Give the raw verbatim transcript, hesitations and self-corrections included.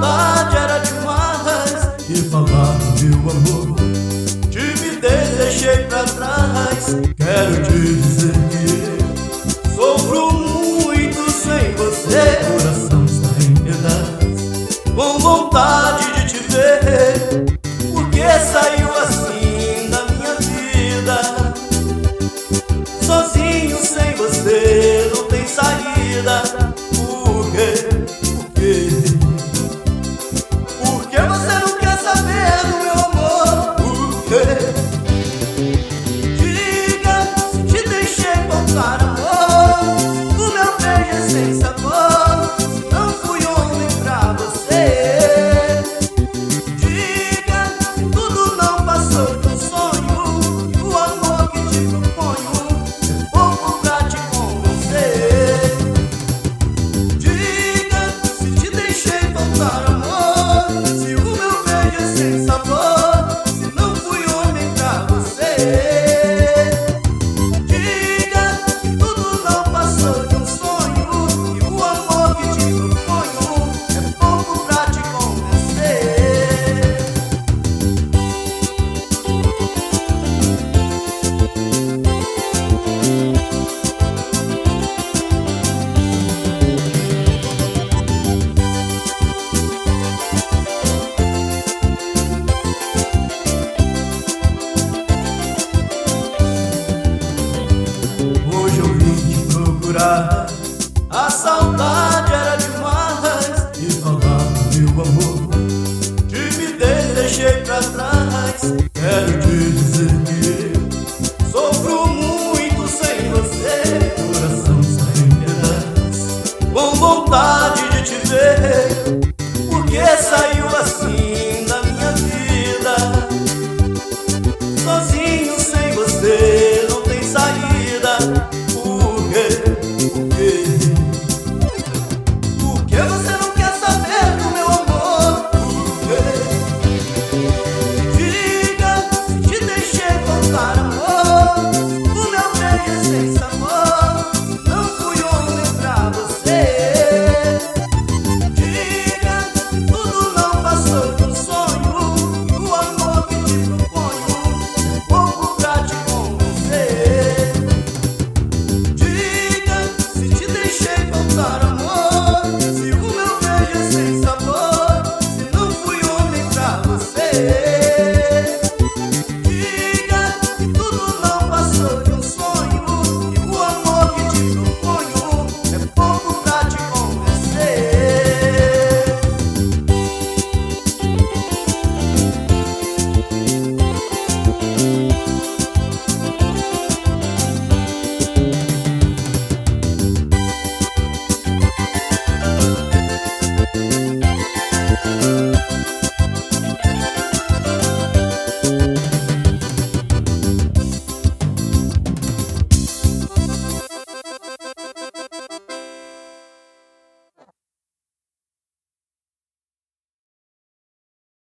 saudade era demais. E falar do meu amor, Te me deixei pra trás. quero te dizer que eu Sofro muito sem você, meu coração está em pedaços. com vontade de te ver. Porque saiu assim da minha vida? Sozinho sem você não tem saída. Por quê? Por quê? Porque você não quer saber do meu amor? Por quê? Diga se te deixei faltar amor. O meu beijo é sem sabor. Não fui homem pra você. Diga se tudo não passou de um sonho. E o amor que te proponho é pouco pra te convencer. Diga se te deixei faltar amor.